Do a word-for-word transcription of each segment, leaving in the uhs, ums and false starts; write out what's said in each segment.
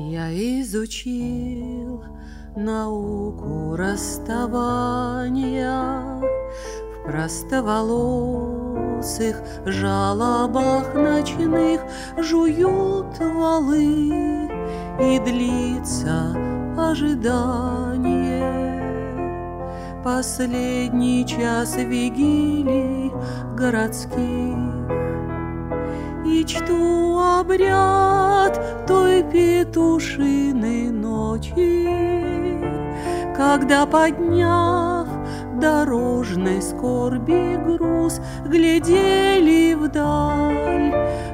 Я изучил науку расставания, в простоволосых жалобах ночных жуют валы, и длится ожидание. Последний час вигилий городских, и чту обряд той петушиной ночи, когда, подняв дорожной скорби груз, глядели вдаль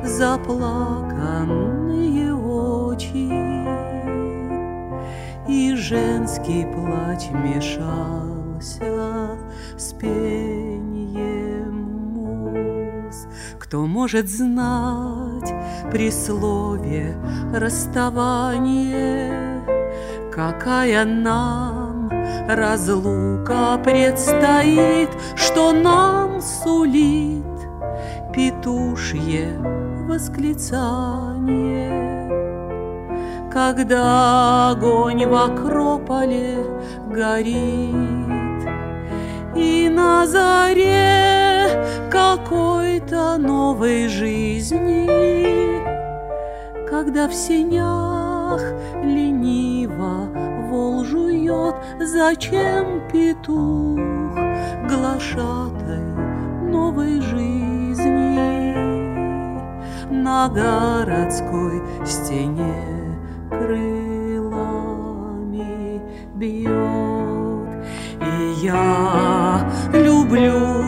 заплаканные очи, и женский плач мешался с пением муз. Кто может знать при слове расставание, какая нам разлука предстоит, что нам сулит петушье восклицание, когда огонь в акрополе горит, и на заре какой-то новой жизни, когда в сенях лениво вол жует, зачем петух глашатай новой жизни на городской стене крылами бьет. И я люблю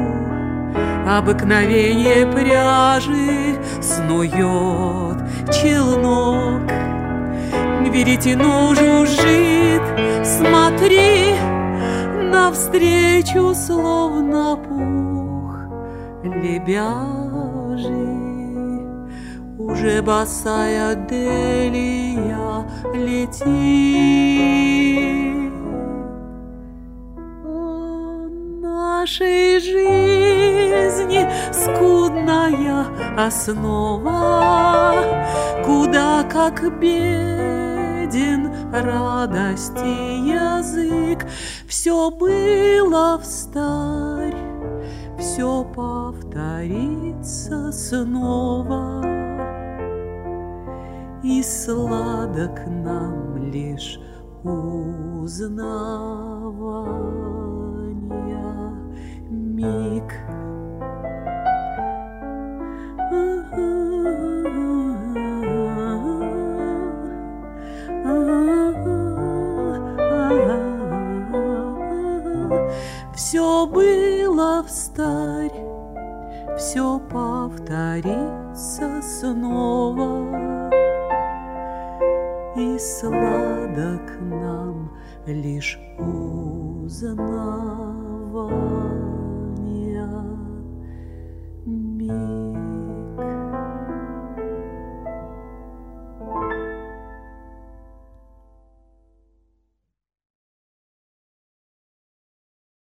обыкновение пряжи, снует челнок, веретено жужжит, смотри, навстречу словно пух лебяжий. Уже босая Делия летит. О, нашей жизни скудная основа, куда как беден радости язык. Все было встарь, все повторится снова, и сладок нам лишь узнавания миг. Все было встарь, все повторится снова, и сладок нам лишь узнавать.